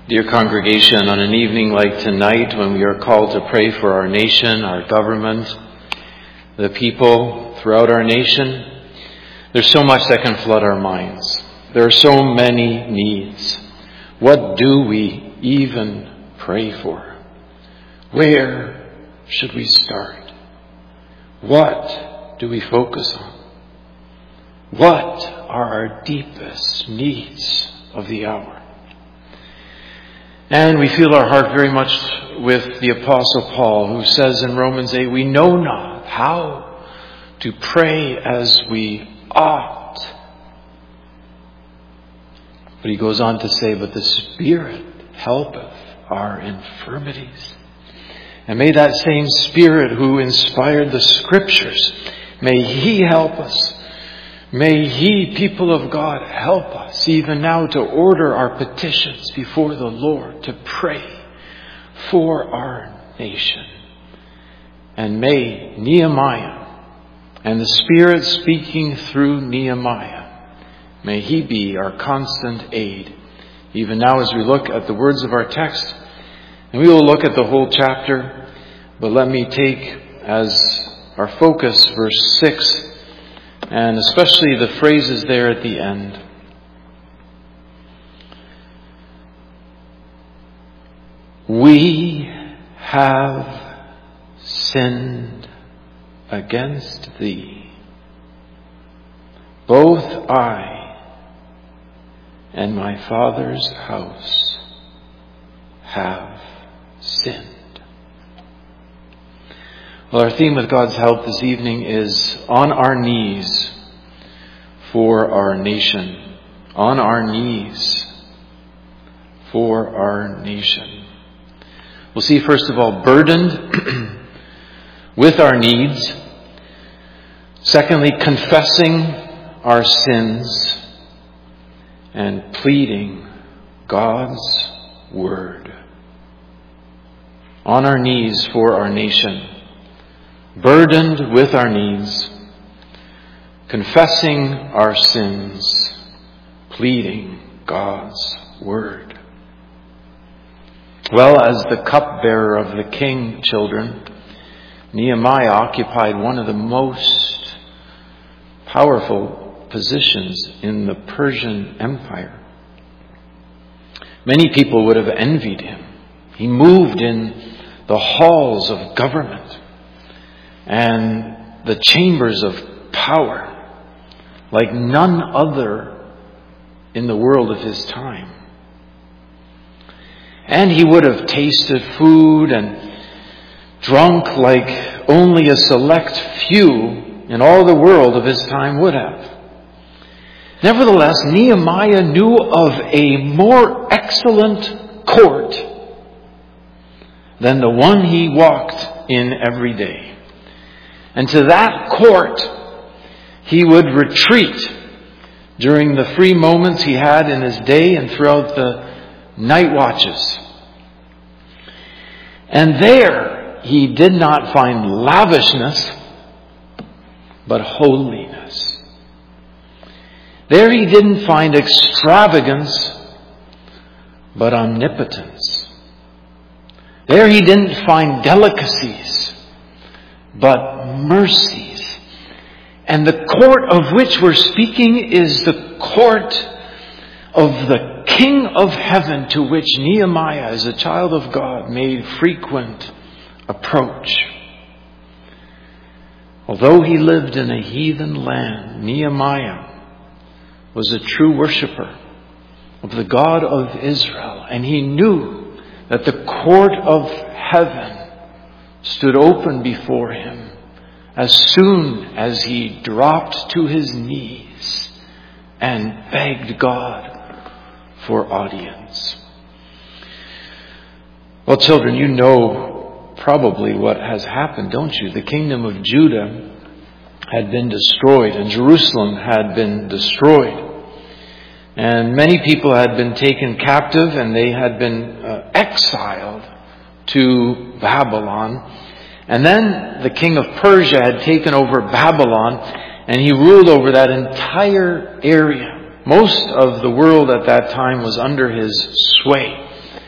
Dear congregation, on an evening like tonight when we are called to pray for our nation, our government, the people throughout our nation, there's so much that can flood our minds. There are so many needs. What do we even pray for? Where should we start? What do we focus on? What are our deepest needs of the hour? And we feel our heart very much with the Apostle Paul, who says in Romans 8, we know not how to pray as we ought. But he goes on to say, but the Spirit helpeth our infirmities. And may that same Spirit who inspired the Scriptures, may He help us. May He, people of God, help us even now to order our petitions before the Lord, to pray for our nation. And may Nehemiah and the Spirit speaking through Nehemiah, may He be our constant aid. Even now as we look at the words of our text, and we will look at the whole chapter, but let me take as our focus verse 6, and especially the phrases there at the end. We have sinned against Thee. Both I and my Father's house have sinned. Well, our theme with God's help this evening is on our knees for our nation. On our knees for our nation. We'll see, first of all, burdened with our needs. Secondly, confessing our sins and pleading God's word. On our knees for our nation. Burdened with our needs, confessing our sins, pleading God's word. Well, as the cupbearer of the king, children, Nehemiah occupied one of the most powerful positions in the Persian Empire. Many people would have envied him. He moved in the halls of government and the chambers of power like none other in the world of his time. And he would have tasted food and drunk like only a select few in all the world of his time would have. Nevertheless, Nehemiah knew of a more excellent court than the one he walked in every day. And to that court he would retreat during the free moments he had in his day and throughout the night watches. And there he did not find lavishness, but holiness. There he didn't find extravagance, but omnipotence. There he didn't find delicacies, but mercies. And the court of which we're speaking is the court of the King of Heaven, to which Nehemiah, as a child of God, made frequent approach. Although he lived in a heathen land, Nehemiah was a true worshiper of the God of Israel, and he knew that the court of heaven stood open before him as soon as he dropped to his knees and begged God for audience. Well, children, you know probably what has happened, don't you? The kingdom of Judah had been destroyed and Jerusalem had been destroyed. And many people had been taken captive and they had been exiled to Babylon. And then the king of Persia had taken over Babylon and he ruled over that entire area. Most of the world at that time was under his sway.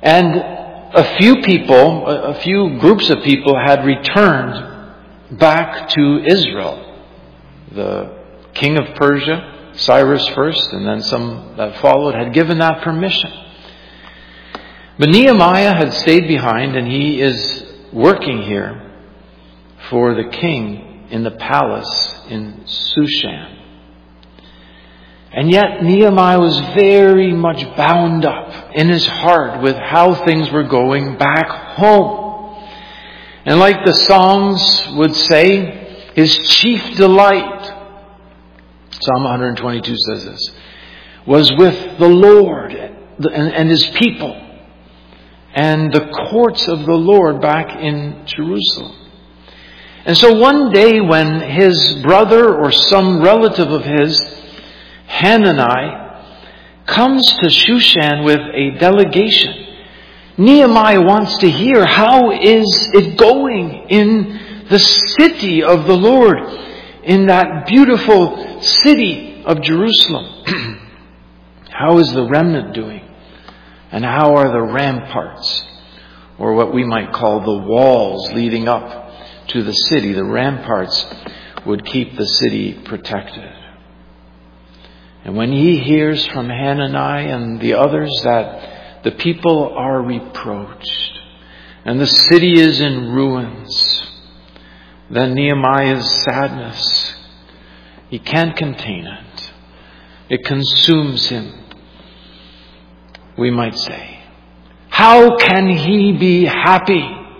And a few groups of people had returned back to Israel. The king of Persia, Cyrus first, and then some that followed, had given that permission. But Nehemiah had stayed behind, and he is working here for the king in the palace in Shushan. And yet Nehemiah was very much bound up in his heart with how things were going back home. And like the Psalms would say, his chief delight, Psalm 122 says this, was with the Lord and his people and the courts of the Lord back in Jerusalem. And so one day when his brother or some relative of his, Hanani, comes to Shushan with a delegation, Nehemiah wants to hear, how is it going in the city of the Lord, in that beautiful city of Jerusalem? How is the remnant doing? And how are the ramparts, or what we might call the walls leading up to the city? The ramparts would keep the city protected. And when he hears from Hanani and the others that the people are reproached and the city is in ruins, then Nehemiah's sadness, he can't contain it. It consumes him, we might say. How can he be happy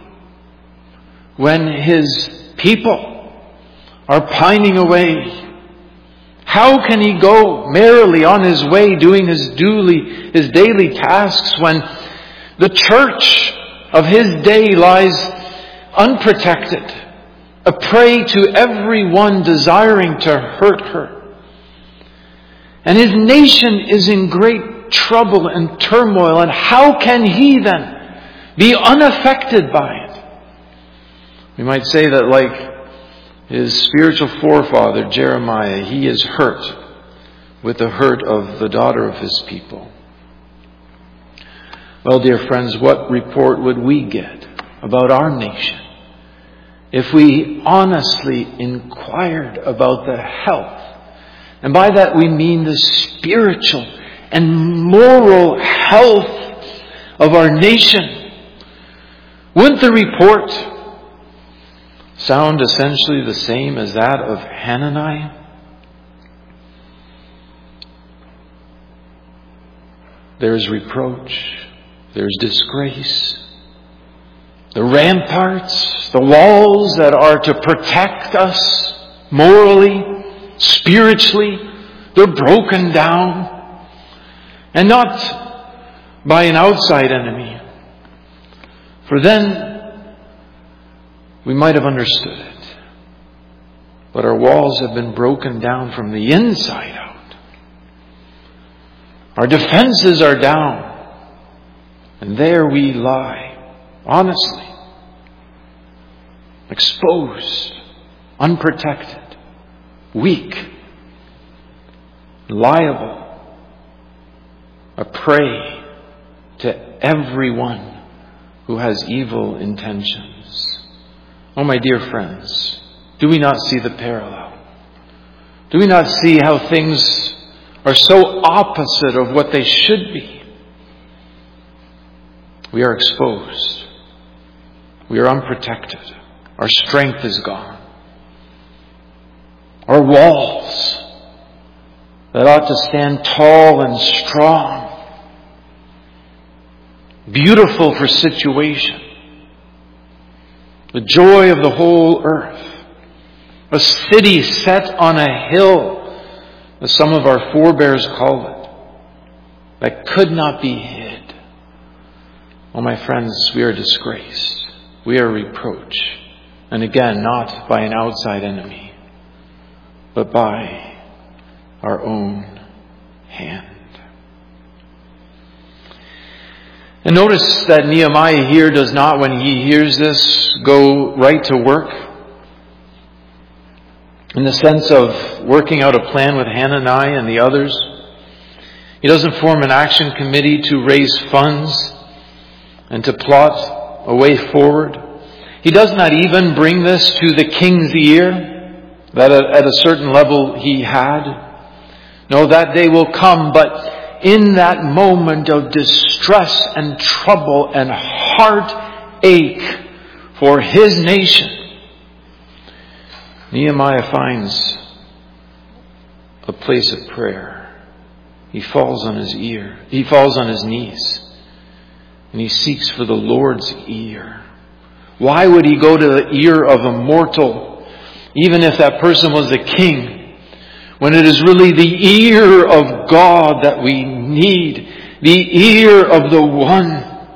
when his people are pining away? How can he go merrily on his way doing his daily tasks when the church of his day lies unprotected, a prey to everyone desiring to hurt her? And his nation is in great trouble and turmoil, and how can he then be unaffected by it? We might say that, like his spiritual forefather Jeremiah, he is hurt with the hurt of the daughter of his people. Well, dear friends, what report would we get about our nation if we honestly inquired about the health, and by that we mean the spiritual and moral health of our nation? Wouldn't the report sound essentially the same as that of Hanani? There's reproach, there's disgrace. The ramparts, the walls that are to protect us morally, spiritually, they're broken down. And not by an outside enemy. For then we might have understood it. But our walls have been broken down from the inside out. Our defenses are down. And there we lie, honestly, exposed, unprotected, weak, liable, a prey to everyone who has evil intentions. Oh, my dear friends, do we not see the parallel? Do we not see how things are so opposite of what they should be? We are exposed. We are unprotected. Our strength is gone. Our walls that ought to stand tall and strong, beautiful for situation, the joy of the whole earth, a city set on a hill, as some of our forebears call it, that could not be hid. Oh, my friends, we are disgraced. We are reproached. And again, not by an outside enemy, but by our own hand. And notice that Nehemiah here does not, when he hears this, go right to work. In the sense of working out a plan with Hanani and the others. He doesn't form an action committee to raise funds. and to plot a way forward. He does not even bring this to the king's ear, that at a certain level he had. No, that day will come, but in that moment of distress and trouble and heartache for his nation, Nehemiah finds a place of prayer. He falls on his ear. He falls on his knees. And he seeks for the Lord's ear. Why would he go to the ear of a mortal, even if that person was the king, when it is really the ear of God that we need, the ear of the one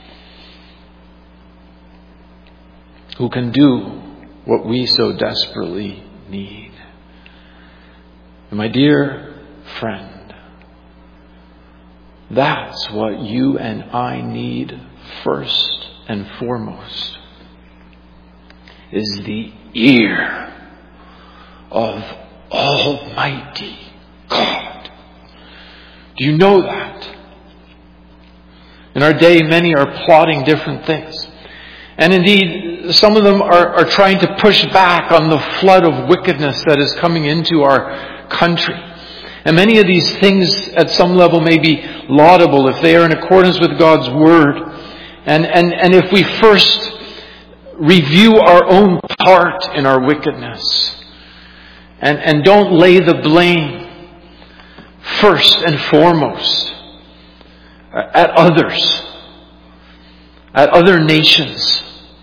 who can do what we so desperately need. And my dear friend, that's what you and I need first and foremost, is the ear of Almighty God. Do you know that? In our day, many are plotting different things. And indeed, some of them are trying to push back on the flood of wickedness that is coming into our country. And many of these things at some level may be laudable if they are in accordance with God's Word. And if we first review our own part in our wickedness and don't lay the blame first and foremost at others, at other nations,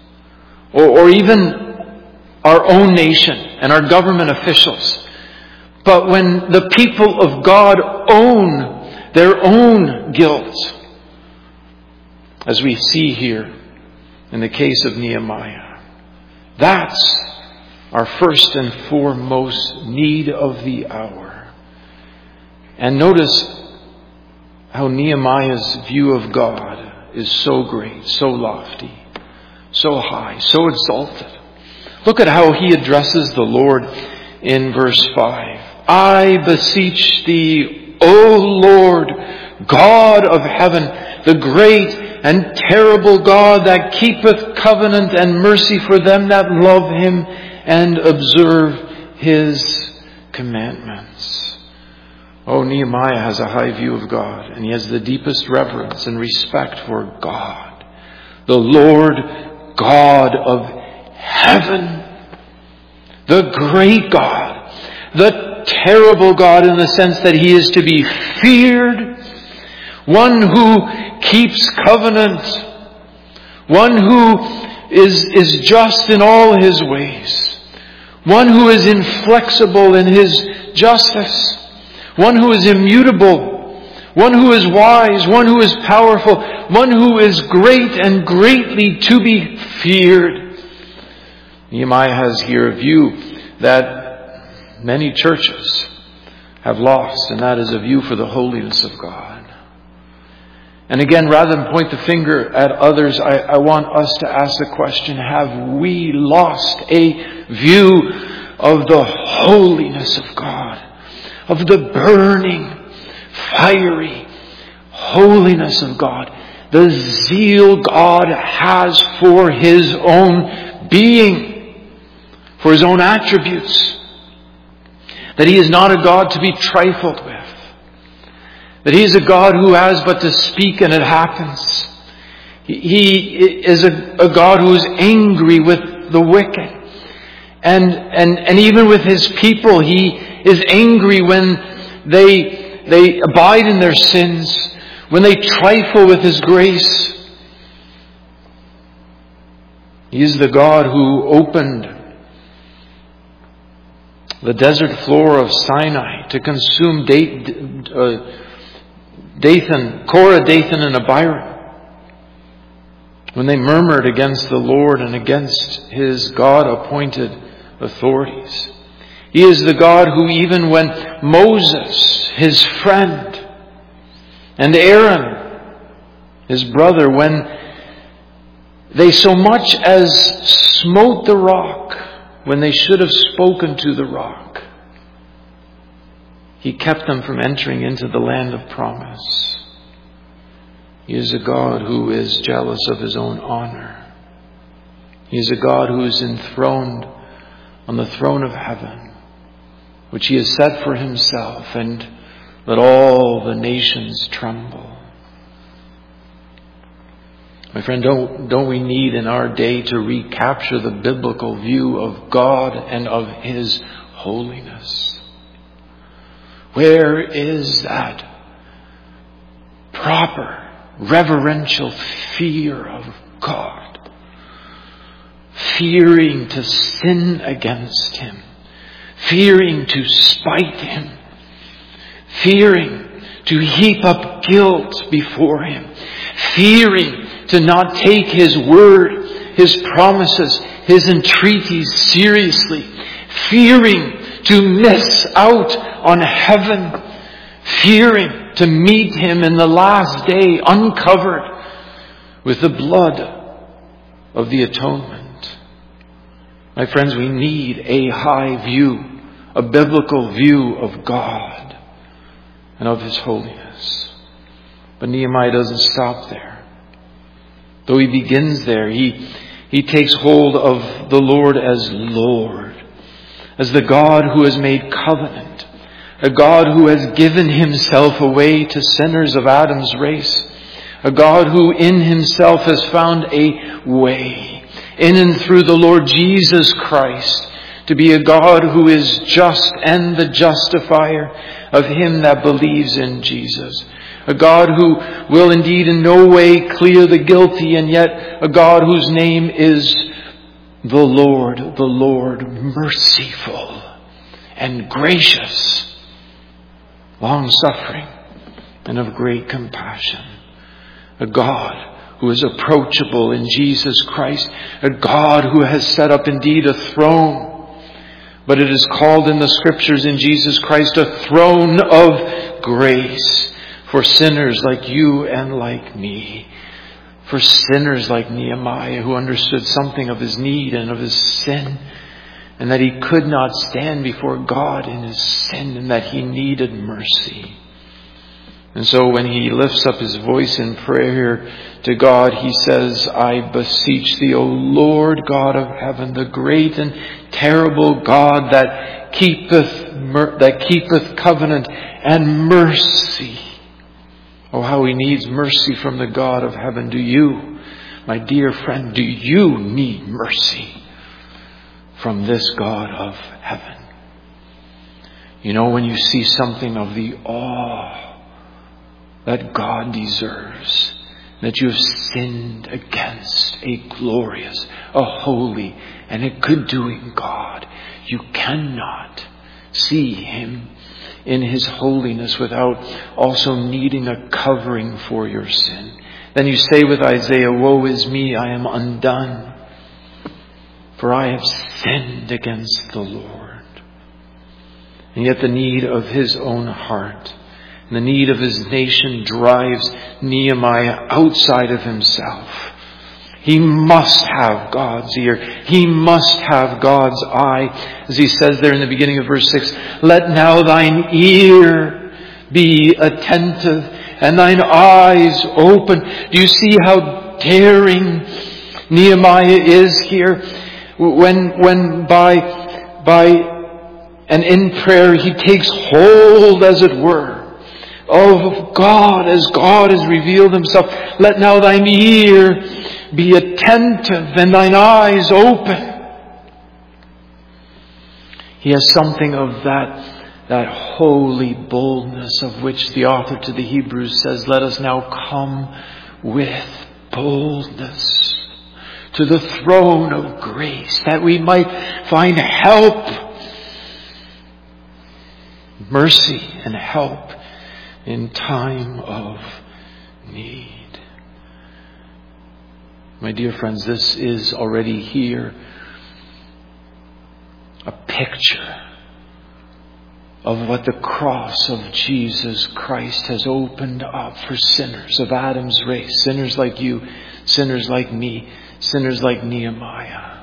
or even our own nation and our government officials. But when the people of God own their own guilt, as we see here in the case of Nehemiah, that's our first and foremost need of the hour. And notice how Nehemiah's view of God is so great, so lofty, so high, so exalted. Look at how he addresses the Lord in verse 5. I beseech thee, O Lord, God of heaven, the great and terrible God that keepeth covenant and mercy for them that love him and observe his commandments. Oh, Nehemiah has a high view of God, and he has the deepest reverence and respect for God, the Lord God of heaven, the great God, the terrible God in the sense that he is to be feared, one who keeps covenant, one who is just in all his ways, one who is inflexible in his justice, one who is immutable, one who is wise, one who is powerful, one who is great and greatly to be feared. Nehemiah has here a view that many churches have lost, and that is a view for the holiness of God. And again, rather than point the finger at others, I want us to ask the question, have we lost a view of the holiness of God, of the burning, fiery holiness of God, the zeal God has for his own being, for his own attributes? That he is not a God to be trifled with. That he is a God who has but to speak and it happens. He is a God who is angry with the wicked. And even with his people, he is angry when they abide in their sins, when they trifle with his grace. He is the God who opened the desert floor of Sinai to consume Korah, Dathan, and Abiram when they murmured against the Lord and against his God-appointed authorities. He is the God who, even when Moses, his friend, and Aaron, his brother, when they so much as smote the rock, when they should have spoken to the rock, he kept them from entering into the land of promise. He is a God who is jealous of his own honor. He is a God who is enthroned on the throne of heaven, which he has set for himself, and let all the nations tremble. My friend, don't we need in our day to recapture the biblical view of God and of his holiness? Where is that proper, reverential fear of God? Fearing to sin against him, fearing to spite him, fearing to heap up guilt before him, fearing to not take his word, his promises, his entreaties seriously, fearing to miss out on heaven, fearing to meet him in the last day uncovered with the blood of the atonement. My friends, we need a high view, a biblical view of God and of his holiness. But Nehemiah doesn't stop there. Though he begins there, he takes hold of the Lord as Lord, as the God who has made covenant, a God who has given himself away to sinners of Adam's race, a God who in himself has found a way, in and through the Lord Jesus Christ, to be a God who is just and the justifier of him that believes in Jesus. A God who will indeed in no way clear the guilty, and yet a God whose name is the Lord merciful and gracious, long-suffering, and of great compassion. A God who is approachable in Jesus Christ. A God who has set up indeed a throne, but it is called in the Scriptures in Jesus Christ a throne of grace. For sinners like you and like me. For sinners like Nehemiah, who understood something of his need and of his sin, and that he could not stand before God in his sin, and that he needed mercy. And so when he lifts up his voice in prayer to God, he says, I beseech thee, O Lord God of heaven, the great and terrible God that keepeth covenant and mercy. Oh, how he needs mercy from the God of heaven. Do you, my dear friend, do you need mercy from this God of heaven? You know, when you see something of the awe that God deserves, that you have sinned against a glorious, a holy, and a good-doing God, you cannot see him in his holiness without also needing a covering for your sin. Then you say with Isaiah, woe is me, I am undone, for I have sinned against the Lord. And yet the need of his own heart and the need of his nation drives Nehemiah outside of himself. He must have God's ear. He must have God's eye. As he says there in the beginning of verse 6, let now thine ear be attentive and thine eyes open. Do you see how daring Nehemiah is here? When by and in prayer he takes hold, as it were, of God as God has revealed himself. Let now thine ear be attentive and thine eyes open. He has something of that holy boldness of which the author to the Hebrews says, let us now come with boldness to the throne of grace, that we might find help, mercy and help in time of need. My dear friends, this is already here a picture of what the cross of Jesus Christ has opened up for sinners of Adam's race, sinners like you, sinners like me, sinners like Nehemiah.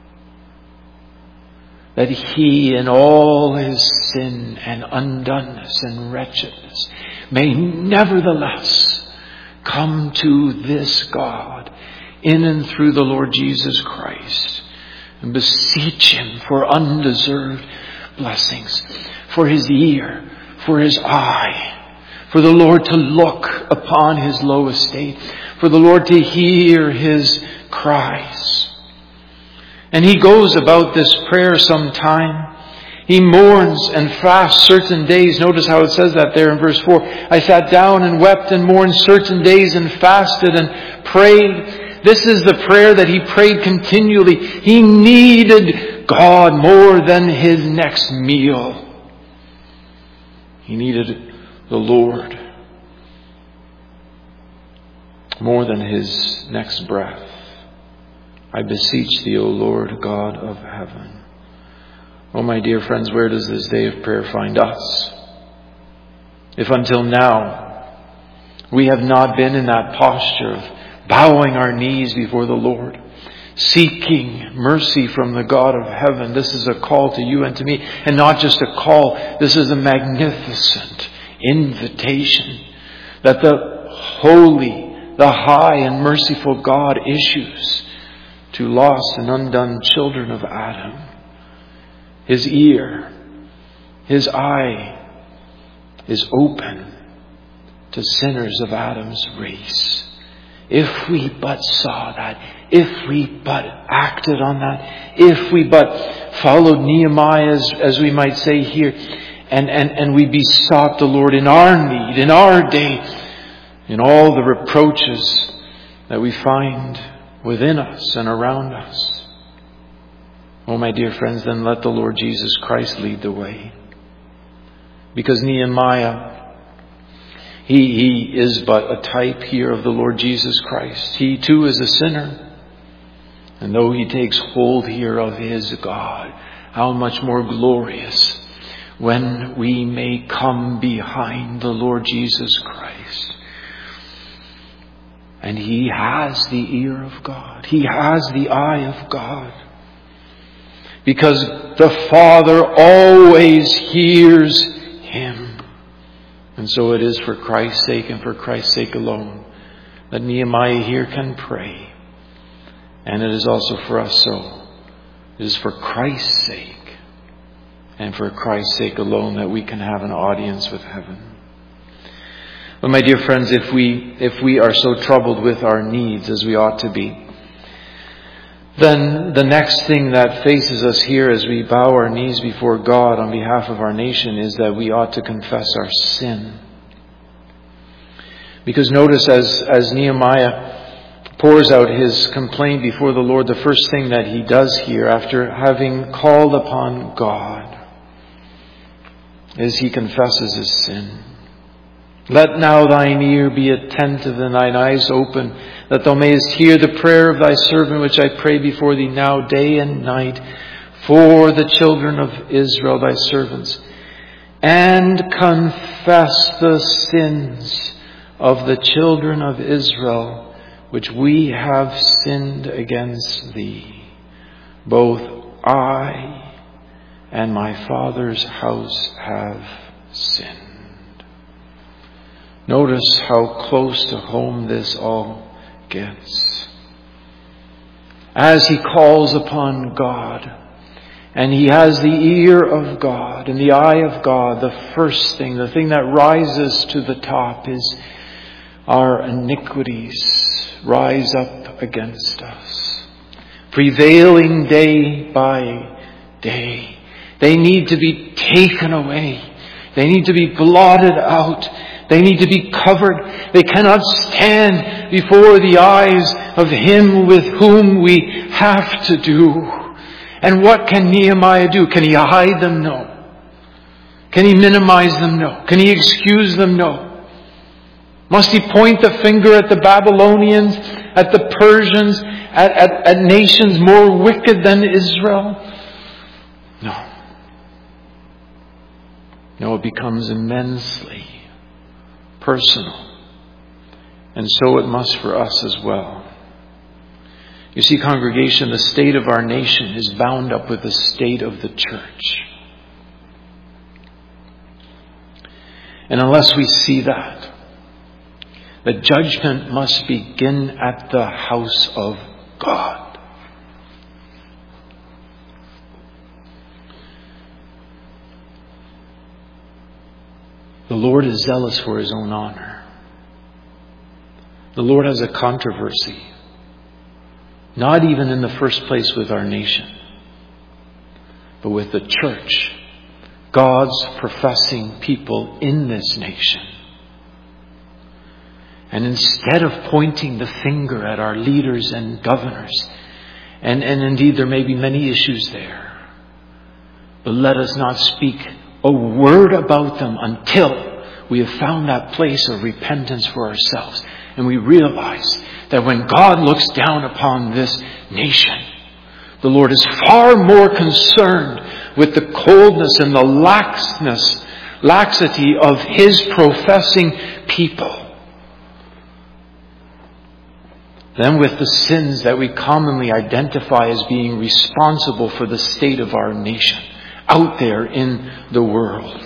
That he, in all his sin and undoneness and wretchedness, may nevertheless Come to this God in and through the Lord Jesus Christ and beseech Him for undeserved blessings, for His ear, for His eye, for the Lord to look upon His low estate, for the Lord to hear His cries. And he goes about this prayer sometime. He mourns and fasts certain days. Notice how it says that there in verse 4. I sat down and wept and mourned certain days and fasted and prayed. This is the prayer that he prayed continually. He needed God more than his next meal. He needed the Lord more than his next breath. I beseech thee, O Lord God of heaven. Oh, my dear friends, where does this day of prayer find us? If until now we have not been in that posture of bowing our knees before the Lord, seeking mercy from the God of heaven, this is a call to you and to me. And not just a call, this is a magnificent invitation that the holy, the high and merciful God issues to lost and undone children of Adam. His ear, His eye is open to sinners of Adam's race. If we but saw that, if we but acted on that, if we but followed Nehemiah, as we might say here, and we besought the Lord in our need, in our day, in all the reproaches that we find within us and around us. Oh, my dear friends, then let the Lord Jesus Christ lead the way. Because Nehemiah, he is but a type here of the Lord Jesus Christ. He too is a sinner. And though he takes hold here of his God, how much more glorious when we may come behind the Lord Jesus Christ. And he has the ear of God. He has the eye of God. Because the Father always hears him. And so it is for Christ's sake and for Christ's sake alone that Nehemiah here can pray. And it is also for us so. It is for Christ's sake and for Christ's sake alone that we can have an audience with heaven. But my dear friends, if we are so troubled with our needs as we ought to be, then the next thing that faces us here as we bow our knees before God on behalf of our nation is that we ought to confess our sin. Because notice as Nehemiah pours out his complaint before the Lord, the first thing that he does here after having called upon God is he confesses his sin. Let now thine ear be attentive and thine eyes open, that thou mayest hear the prayer of thy servant, which I pray before thee now day and night, for the children of Israel, thy servants, and confess the sins of the children of Israel, which we have sinned against thee. Both I and my father's house have sinned. Notice how close to home this all gets. As he calls upon God, and he has the ear of God and the eye of God, the first thing, the thing that rises to the top is our iniquities rise up against us, prevailing day by day. They need to be taken away. They need to be blotted out. They need to be covered. They cannot stand before the eyes of him with whom we have to do. And what can Nehemiah do? Can he hide them? No. Can he minimize them? No. Can he excuse them? No. Must he point the finger at the Babylonians, at the Persians, at nations more wicked than Israel? No. No, it becomes immensely personal. And so it must for us as well. You see, congregation, the state of our nation is bound up with the state of the church. And unless we see that, that judgment must begin at the house of God. The Lord is zealous for His own honor. The Lord has a controversy, not even in the first place with our nation, but with the church, God's professing people in this nation. And instead of pointing the finger at our leaders and governors, and indeed there may be many issues there, but let us not speak a word about them until we have found that place of repentance for ourselves. And we realize that when God looks down upon this nation, the Lord is far more concerned with the coldness and the laxity of His professing people than with the sins that we commonly identify as being responsible for the state of our nation out there in the world.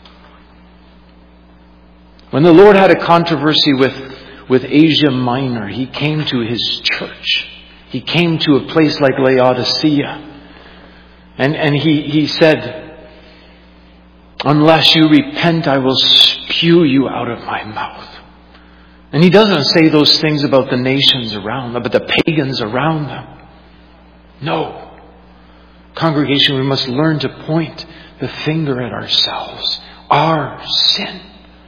When the Lord had a controversy with Asia Minor, He came to His church. He came to a place like Laodicea. And he said, unless you repent, I will spew you out of my mouth. And He doesn't say those things about the nations around them, but the pagans around them. No. Congregation, we must learn to point the finger at ourselves. Our sin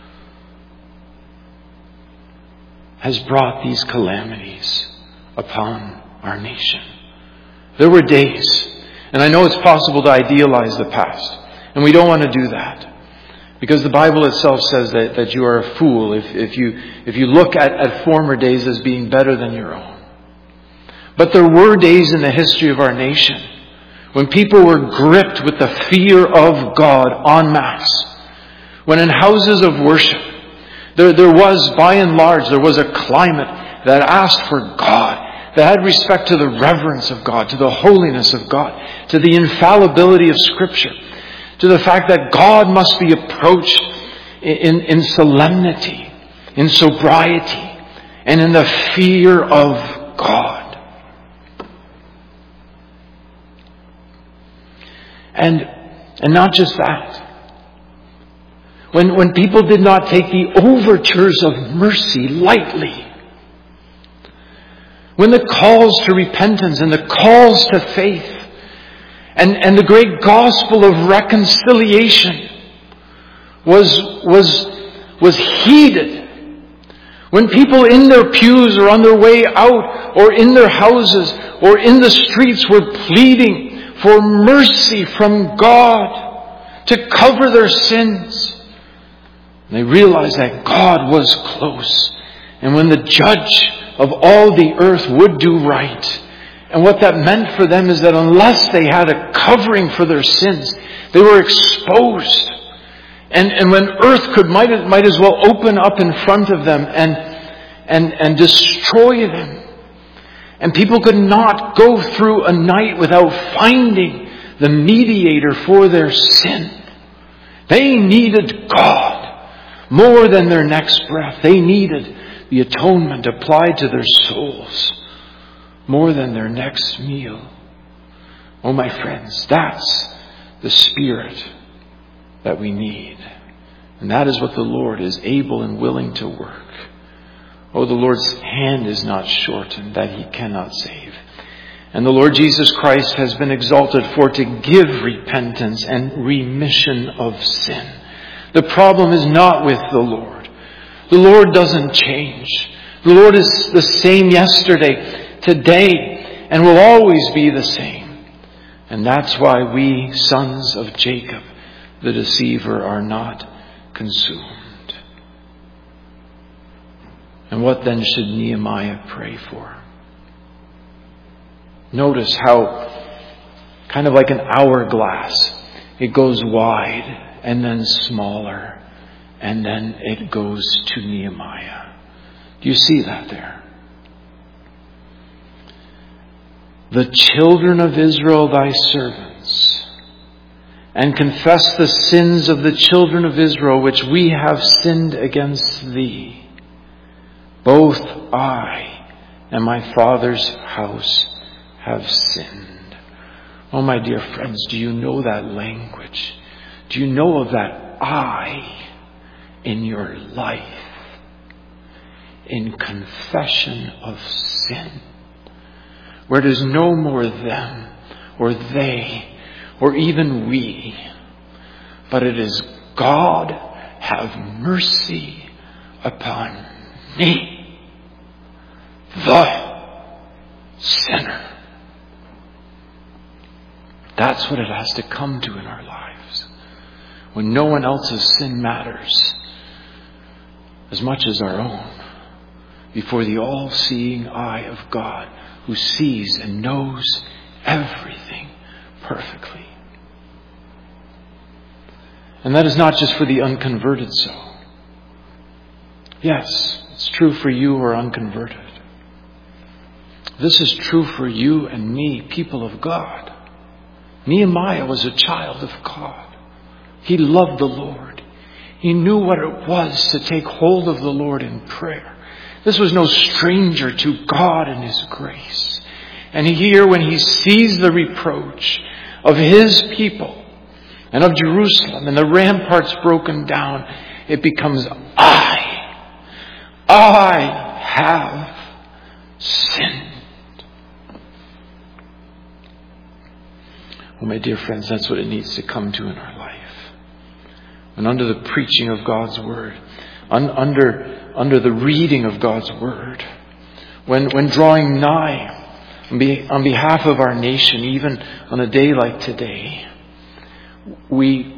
has brought these calamities upon our nation. There were days, and I know it's possible to idealize the past, and we don't want to do that. Because the Bible itself says that you are a fool if you look at former days as being better than your own. But there were days in the history of our nation when people were gripped with the fear of God en masse. When in houses of worship, there was, by and large, there was a climate that asked for God, that had respect to the reverence of God, to the holiness of God, to the infallibility of Scripture, to the fact that God must be approached in solemnity, in sobriety, and in the fear of God. And not just that. When people did not take the overtures of mercy lightly, when the calls to repentance and the calls to faith and the great gospel of reconciliation was heeded, when people in their pews or on their way out or in their houses or in the streets were pleading for mercy from God to cover their sins, they realized that God was close. And when the judge of all the earth would do right, and what that meant for them is that unless they had a covering for their sins, they were exposed. And when earth might as well open up in front of them and destroy them. And people could not go through a night without finding the mediator for their sin. They needed God more than their next breath. They needed the atonement applied to their souls more than their next meal. Oh, my friends, that's the spirit that we need. And that is what the Lord is able and willing to work. Oh, the Lord's hand is not shortened that He cannot save. And the Lord Jesus Christ has been exalted for to give repentance and remission of sin. The problem is not with the Lord. The Lord doesn't change. The Lord is the same yesterday, today, and will always be the same. And that's why we, sons of Jacob, the deceiver, are not consumed. And what then should Nehemiah pray for? Notice how, kind of like an hourglass, it goes wide and then smaller, and then it goes to Nehemiah. Do you see that there? The children of Israel, thy servants, and confess the sins of the children of Israel which we have sinned against thee. Both I and my Father's house have sinned. Oh, my dear friends, do you know that language? Do you know of that I in your life? In confession of sin, where there's no more them or they or even we, but it is God, have mercy upon me, the sinner. That's what it has to come to in our lives. When no one else's sin matters as much as our own, before the all-seeing eye of God, who sees and knows everything perfectly. And that is not just for the unconverted soul. Yes, it's true for you who are unconverted. This is true for you and me, people of God. Nehemiah was a child of God. He loved the Lord. He knew what it was to take hold of the Lord in prayer. This was no stranger to God and His grace. And here, when he sees the reproach of his people and of Jerusalem and the ramparts broken down, it becomes, I have sinned. Well, my dear friends, that's what it needs to come to in our life. And under the preaching of God's Word, under the reading of God's Word, when drawing nigh on behalf of our nation, even on a day like today, we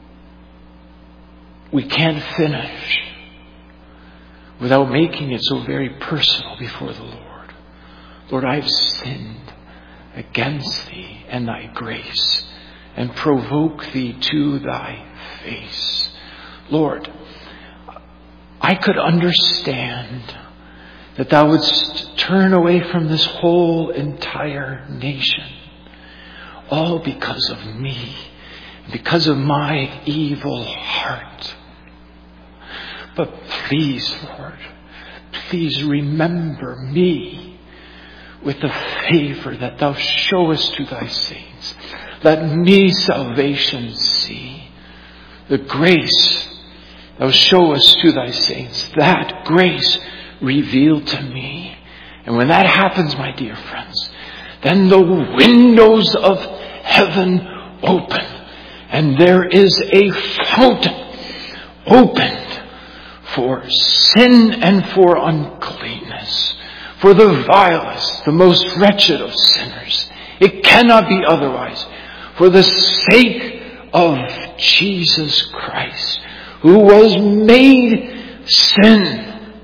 can't finish without making it so very personal before the Lord. Lord, I've sinned against Thee and Thy grace, and provoke Thee to Thy face. Lord, I could understand that Thou wouldst turn away from this whole entire nation, all because of me, because of my evil heart. But please, Lord, please remember me with the favor that Thou showest to Thy saints. Let me salvation see. The grace Thou showest to Thy saints, that grace revealed to me. And when that happens, my dear friends, then the windows of heaven open, and there is a fountain opened for sin and for uncleanness, for the vilest, the most wretched of sinners. It cannot be otherwise. For the sake of Jesus Christ, who was made sin,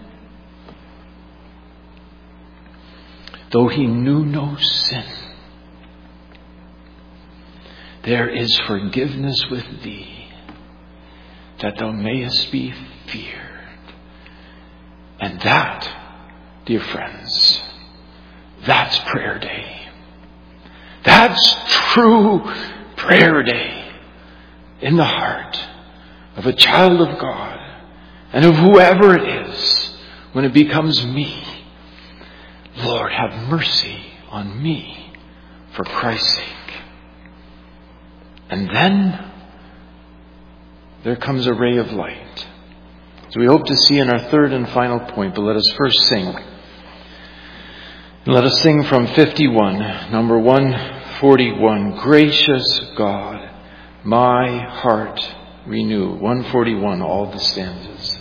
though He knew no sin, there is forgiveness with Thee, that Thou mayest be feared. And that, dear friends, that's prayer day. That's true prayer day in the heart of a child of God and of whoever it is when it becomes me. Lord, have mercy on me for Christ's sake. And then there comes a ray of light. So we hope to see in our third and final point, but let us first sing. Let us sing from 51, number 141, Gracious God, my heart renew. 141, all the stanzas.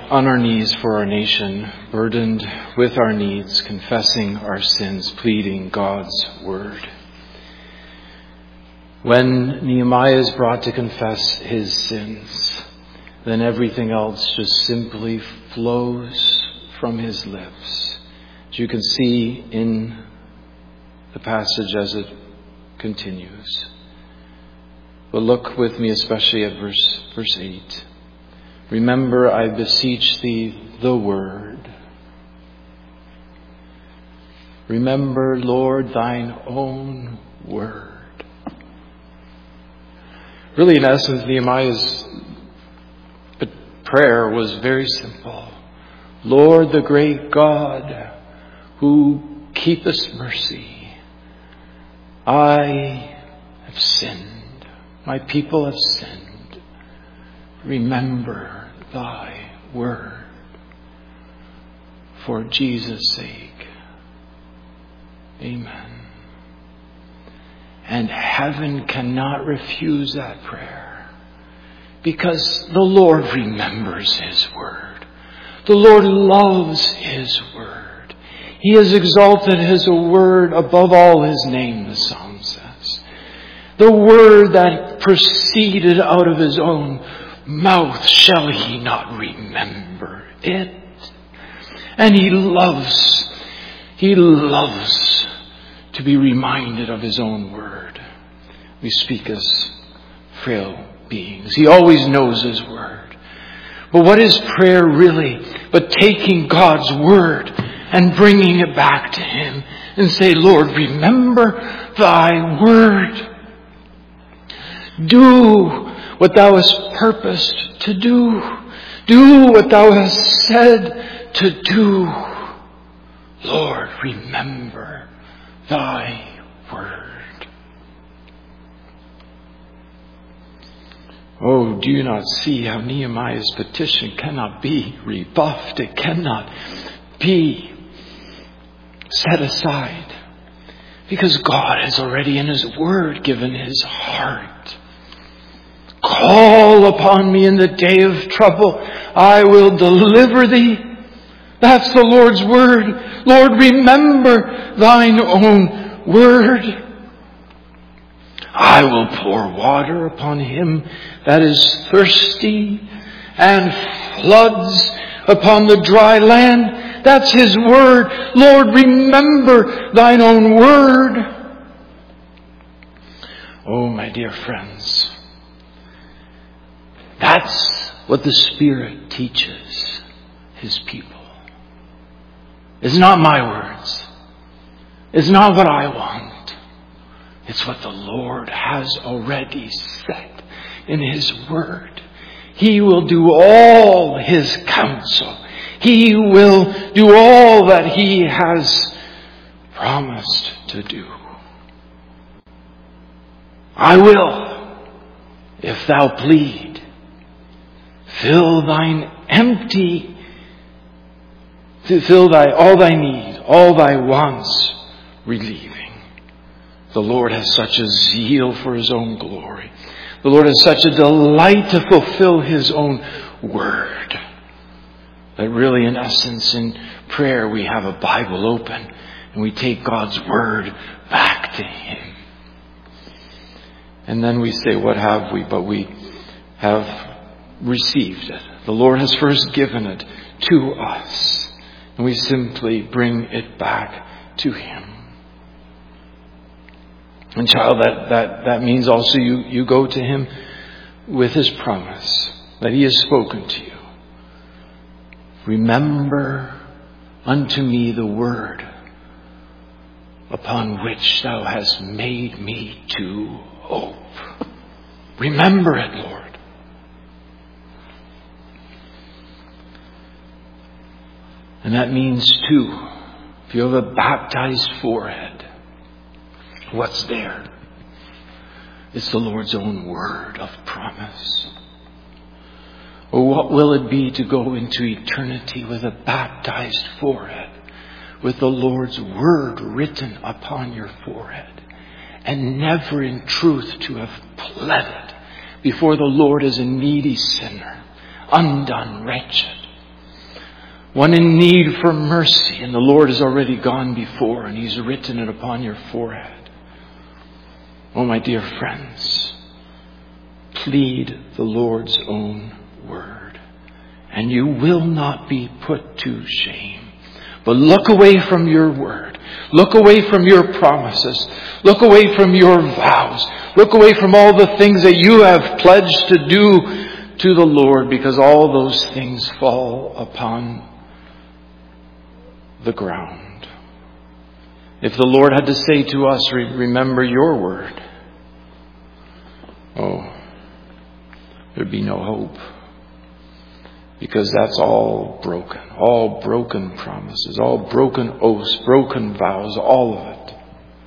on our knees for our nation, burdened with our needs, confessing our sins, pleading God's word. When Nehemiah is brought to confess his sins, then everything else just simply flows from his lips. As you can see in the passage as it continues. But look with me especially at verse 8. Remember, I beseech thee, the word. Remember, Lord, thine own word. Really, in essence, Nehemiah's prayer was very simple. Lord, the great God, who keepest mercy, I have sinned. My people have sinned. Remember thy word for Jesus' sake. Amen. And heaven cannot refuse that prayer because the Lord remembers his word. The Lord loves his word. He has exalted his word above all his name, the psalm says. The word that proceeded out of his own mouth, shall he not remember it? And he loves to be reminded of his own word. We speak as frail beings. He always knows his word. But what is prayer really but taking God's word and bringing it back to him and say, Lord, remember thy word. Do what thou hast purposed to do. Do what thou hast said to do. Lord, remember thy word. Oh, do you not see how Nehemiah's petition cannot be rebuffed? It cannot be set aside. Because God has already in his word given his heart. Call upon me in the day of trouble. I will deliver thee. That's the Lord's word. Lord, remember thine own word. I will pour water upon him that is thirsty and floods upon the dry land. That's his word. Lord, remember thine own word. Oh, my dear friends, that's what the Spirit teaches his people. It's not my words. It's not what I want. It's what the Lord has already said in his word. He will do all his counsel. He will do all that he has promised to do. I will, if thou plead, fill thine empty, fill all thy need, all thy wants, relieving. The Lord has such a zeal for his own glory. The Lord has such a delight to fulfill his own word. That really, in essence, in prayer, we have a Bible open and we take God's word back to him. And then we say, what have we? But we have received it. The Lord has first given it to us. And we simply bring it back to him. And child, that means also you go to him with his promise that he has spoken to you. Remember unto me the word upon which thou hast made me to hope. Remember it, Lord. And that means too, if you have a baptized forehead, what's there? It's the Lord's own word of promise. Or what will it be to go into eternity with a baptized forehead, with the Lord's word written upon your forehead, and never in truth to have pled it before the Lord as a needy sinner, undone, wretched. one in need for mercy, and the Lord has already gone before and He's written it upon your forehead. Oh, my dear friends, plead the Lord's own word, and you will not be put to shame. But look away from your word. Look away from your promises. Look away from your vows. Look away from all the things that you have pledged to do to the Lord, because all those things fall upon the ground. If the Lord had to say to us, remember your word, oh, there'd be no hope. Because that's all broken promises, all broken oaths, broken vows, all of it.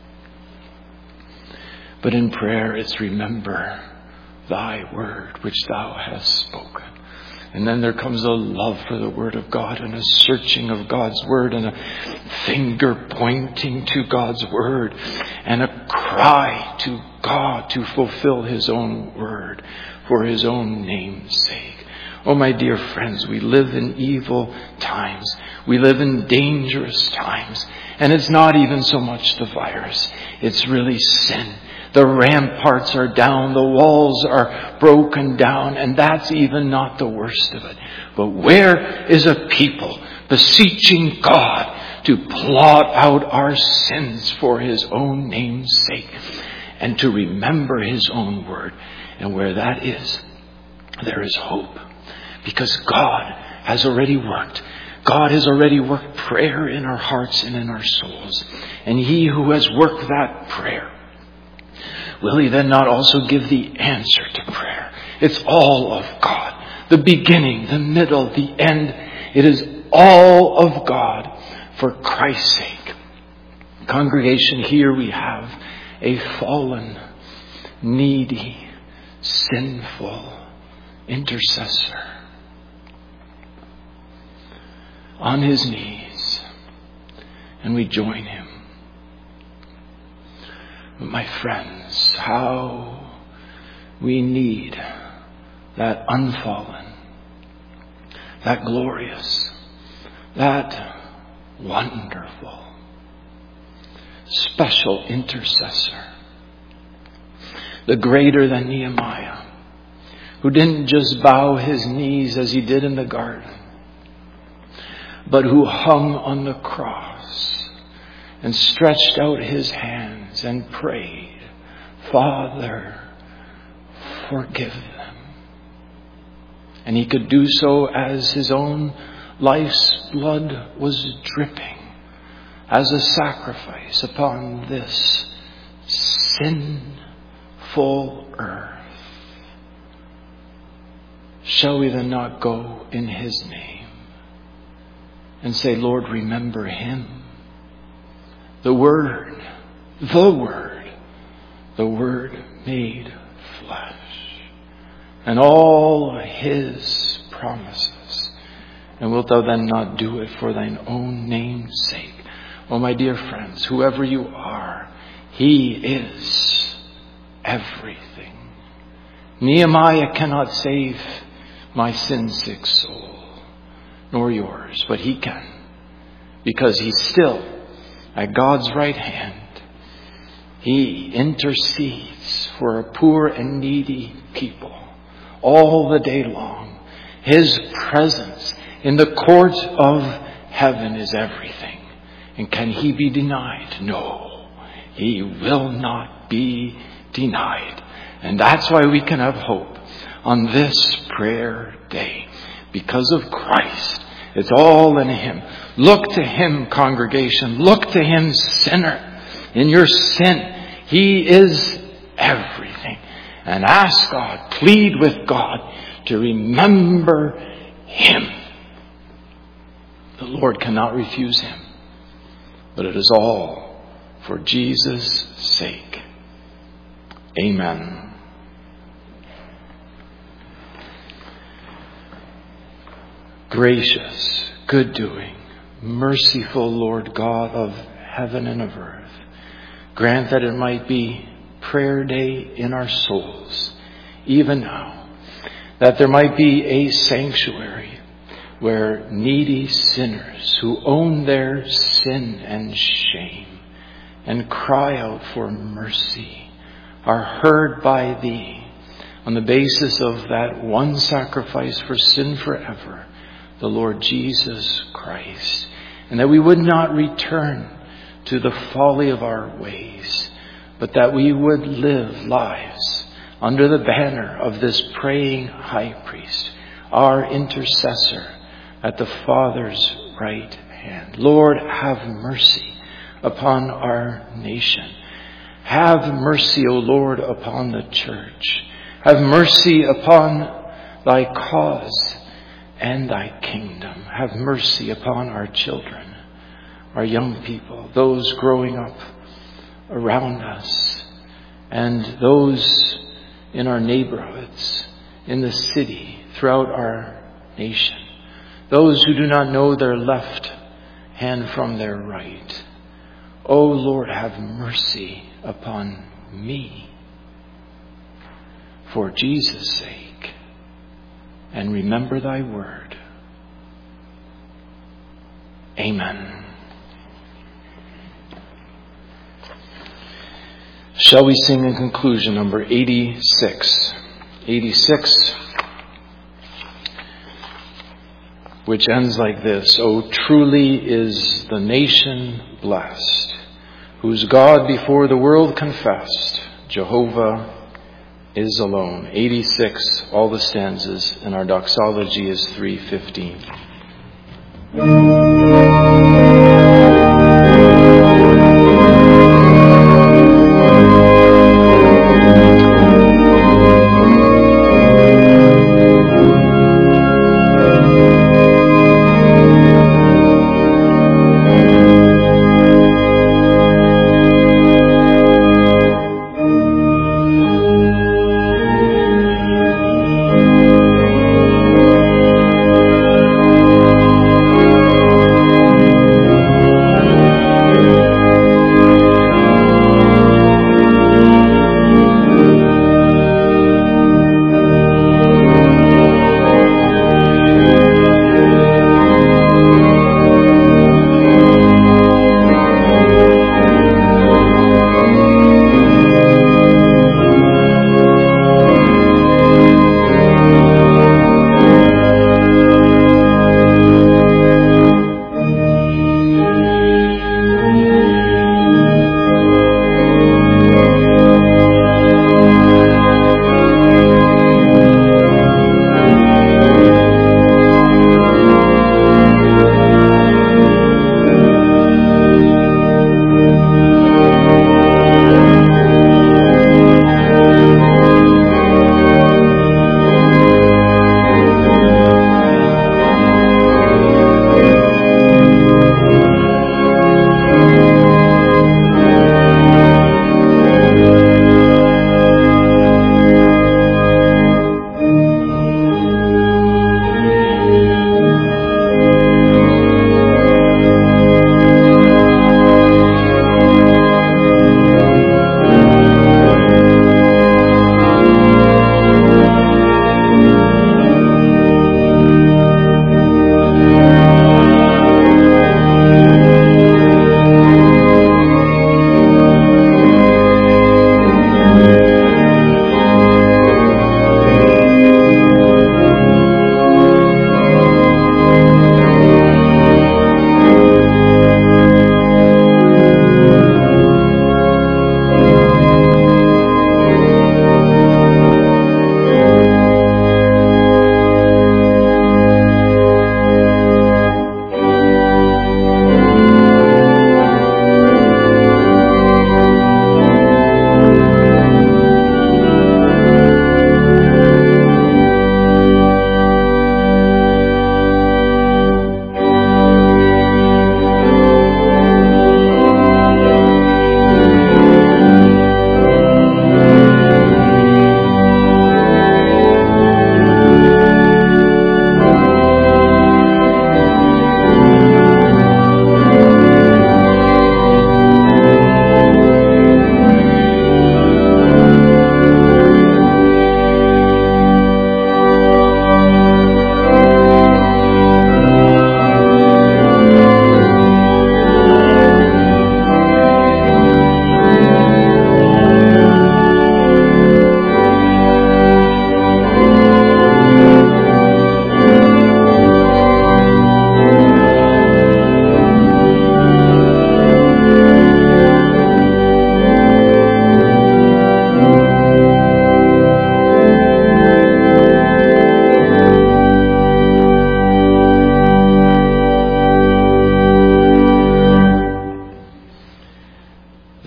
But in prayer, it's remember thy word which thou hast spoken. And then there comes a love for the word of God and a searching of God's word and a finger pointing to God's word and a cry to God to fulfill His own word for His own name's sake. Oh, my dear friends, we live in evil times. We live in dangerous times. And it's not even so much the virus. It's really sin. The ramparts are down. The walls are broken down. And that's even not the worst of it. But where is a people beseeching God to blot out our sins for His own name's sake and to remember His own word? And where that is, there is hope. Because God has already worked. God has already worked prayer in our hearts and in our souls. And He who has worked that prayer, will He then not also give the answer to prayer? It's all of God. The beginning, the middle, the end. It is all of God for Christ's sake. Congregation, here we have a fallen, needy, sinful intercessor on his knees, and we join him. But my friends, how we need that unfallen, that glorious, that wonderful, special intercessor, the greater than Nehemiah, who didn't just bow his knees as he did in the garden, but who hung on the cross and stretched out his hands and prayed, Father, forgive them. And he could do so as his own life's blood was dripping as a sacrifice upon this sinful earth. Shall we then not go in His name and say, Lord, remember Him, the Word made flesh, and all His promises. And wilt thou then not do it for thine own name's sake? Oh, my dear friends, whoever you are, He is everything. Nehemiah cannot save my sin-sick soul, nor yours, but he can, because he's still at God's right hand. He intercedes for a poor and needy people all the day long. His presence in the court of heaven is everything. And can He be denied? No, He will not be denied. And that's why we can have hope on this prayer day. Because of Christ. It's all in Him. Look to Him, congregation. Look to Him, sinner. In your sin, He is everything. And ask God, plead with God to remember Him. The Lord cannot refuse Him. But it is all for Jesus' sake. Amen. Gracious, good-doing, merciful Lord God of heaven and of earth, grant that it might be prayer day in our souls, even now, that there might be a sanctuary where needy sinners who own their sin and shame and cry out for mercy are heard by thee on the basis of that one sacrifice for sin forever, the Lord Jesus Christ, and that we would not return to the folly of our ways, but that we would live lives under the banner of this praying high priest, our intercessor at the Father's right hand. Lord, have mercy upon our nation. Have mercy, O Lord, upon the church. Have mercy upon thy cause and thy kingdom. Have mercy upon our children, our young people, those growing up around us, and those in our neighborhoods, in the city, throughout our nation. Those who do not know their left hand from their right. O Lord, have mercy upon me for Jesus' sake, and remember thy word. Amen. Shall we sing in conclusion number 86? 86, which ends like this. O truly is the nation blessed, whose God before the world confessed, Jehovah is alone. 86, all the stanzas, and our doxology is 3:15.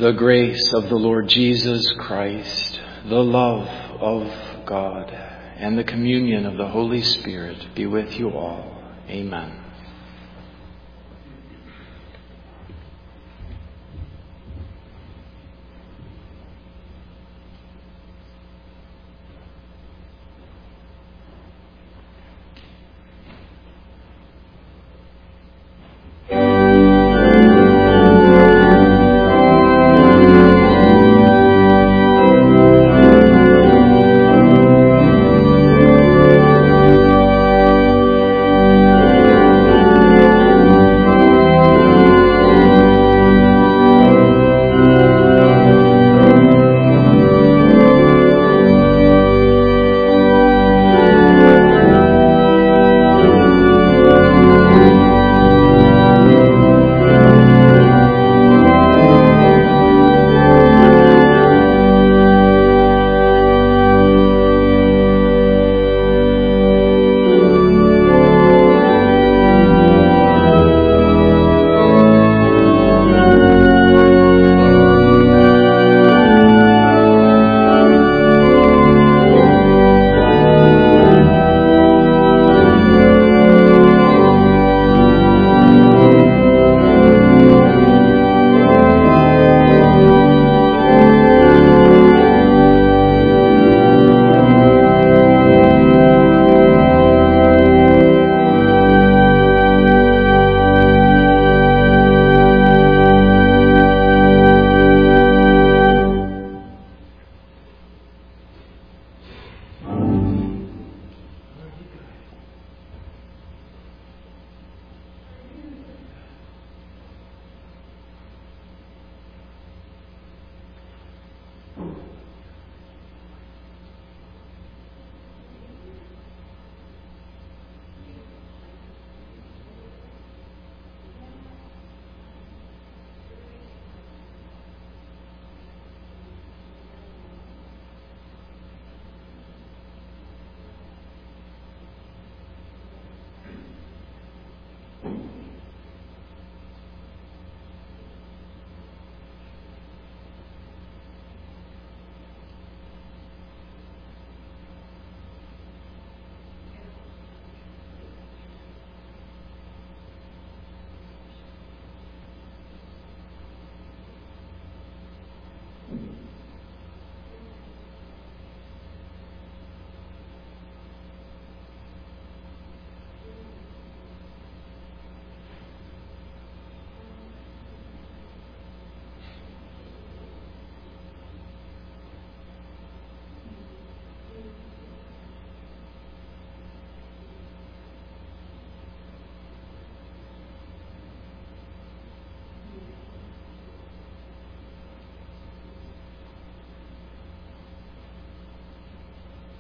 the grace of the Lord Jesus Christ, the love of God, and the communion of the Holy Spirit be with you all. Amen.